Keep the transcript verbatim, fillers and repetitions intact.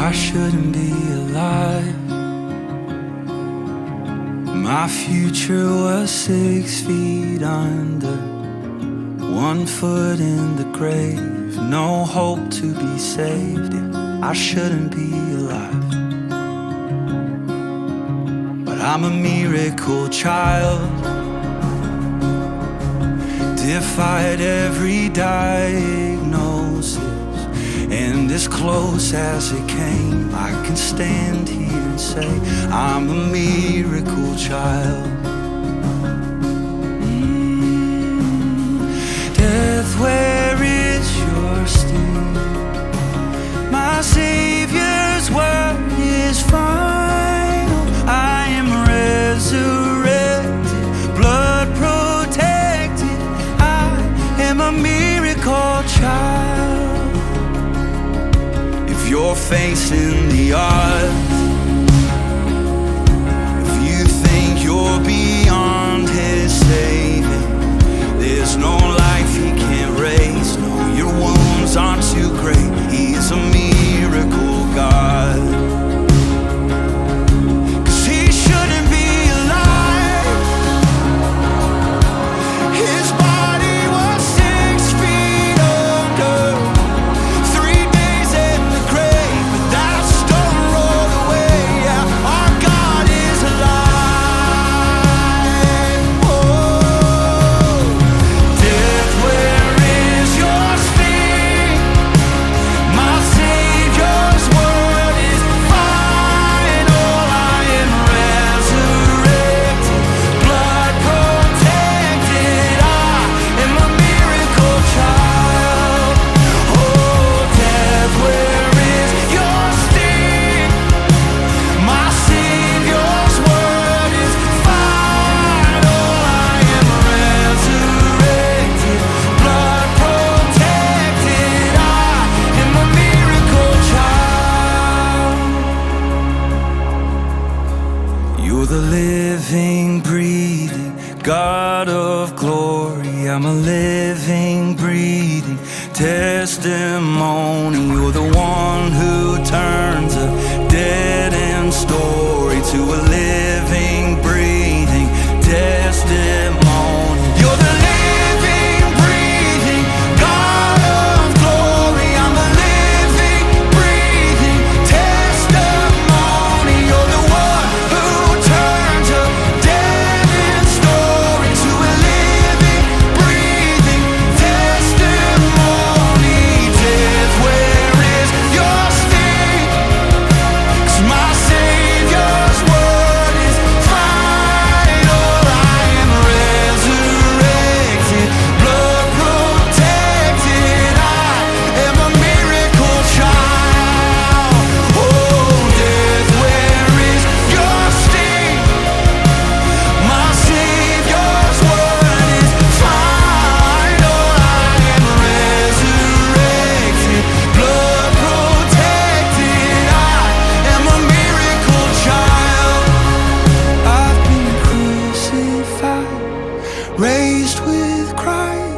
I shouldn't be alive. My future was six feet under, one foot in the grave, no hope to be saved. Yeah, I shouldn't be alive, but I'm a miracle child. Defied every diagnosis, and as close as it came, I can stand here and say I'm a miracle child. Mm. Death, where is your sting? My Savior's word is final. I am resurrected, blood protected. I am a miracle child. If you're facing the odds, if you think you're beyond His saving, there's no life He can't raise. No, your wounds aren't too great. He's a miracle God. 'Cause He shouldn't be alive. His body was six feet under, three days in the grave, but that stone rolled away. Yeah, our God is alive. Oh, death, where is your sting? My Savior's word is final. I am resurrected, blood protected. I am a miracle child. Oh, death, where is your sting? My Savior's word is final. I am resurrected, blood protected. I am a miracle child. You're the living, breathing God of glory. I'm a living, breathing testimony. You're the one who turns a dead end story to a living, breathing testimony. You're the living, breathing God of glory. I'm a living, breathing testimony. You're the one who turns a dead end story to a living, breathing testimony. Death, where is your sting? 'Cause my Savior's word is final. I am resurrected, blood protected. I am a miracle child. Oh, death, where is your sting? My Savior's word is final. I am resurrected, blood protected. I am a miracle child. I've been crucified, raised with Christ.